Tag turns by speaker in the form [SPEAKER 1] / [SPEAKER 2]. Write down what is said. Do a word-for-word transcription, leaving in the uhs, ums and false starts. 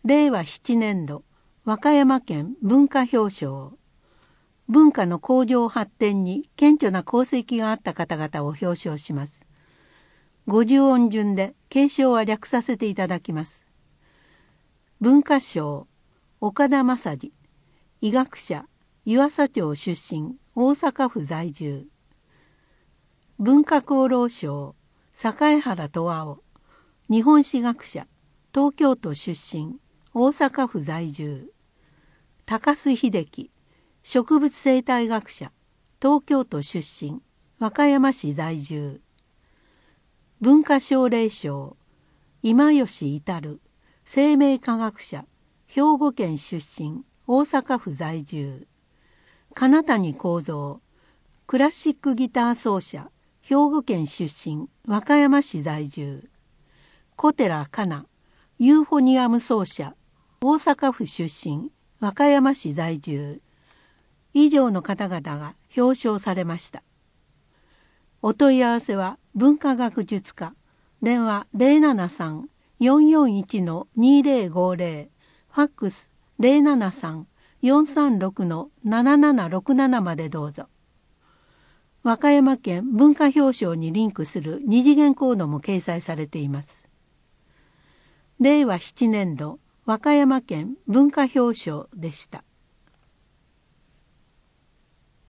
[SPEAKER 1] れいわななねん度和歌山県文化表彰。文化の向上発展に顕著な功績があった方々を表彰します。ごじゅう音順で継承は略させていただきます。文化賞、岡田正次、医学者、湯浅町出身、大阪府在住。文化功労賞、栄原十和夫、日本史学者、東京都出身、大阪府在住。高須秀樹、植物生態学者、東京都出身、和歌山市在住。文化奨励賞、今吉至、生命科学者、兵庫県出身、大阪府在住。金谷幸三、クラシックギター奏者、兵庫県出身、和歌山市在住。小寺かな、ユーフォニアム奏者、大阪府出身、和歌山市在住。以上の方々が表彰されました。お問い合わせは文化学術課、電話 ゼロななさん よんよんいち にゼロごゼロ、ファックス ゼロななさん よんさんろく ななななろくなな までどうぞ。和歌山県文化表彰にリンクする二次元コードも掲載されています。れいわななねん度和歌山県文化表彰でした。